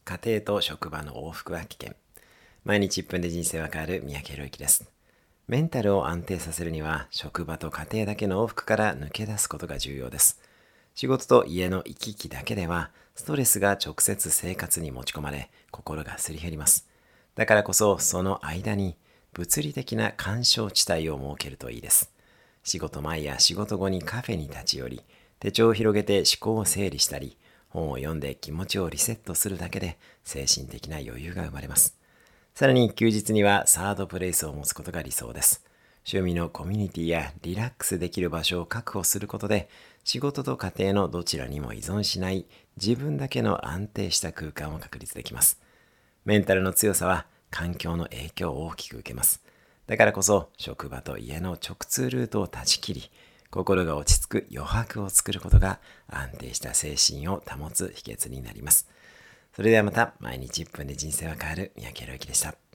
家庭と職場の往復は危険。毎日1分で人生は変わる三宅宏之です。メンタルを安定させるには、職場と家庭だけの往復から抜け出すことが重要です。仕事と家の行き来だけでは、ストレスが直接生活に持ち込まれ、心がすり減ります。だからこそ、その間に物理的な干渉地帯を設けるといいです。仕事前や仕事後にカフェに立ち寄り、手帳を広げて思考を整理したり、本を読んで気持ちをリセットするだけで精神的な余裕が生まれます。さらに休日にはサードプレイスを持つことが理想です。趣味のコミュニティやリラックスできる場所を確保することで、仕事と家庭のどちらにも依存しない自分だけの安定した空間を確立できます。メンタルの強さは環境の影響を大きく受けます。だからこそ職場と家の直通ルートを断ち切り、心が落ち着く余白を作ることが安定した精神を保つ秘訣になります。それではまた、毎日1分で人生は変わる三宅宏之でした。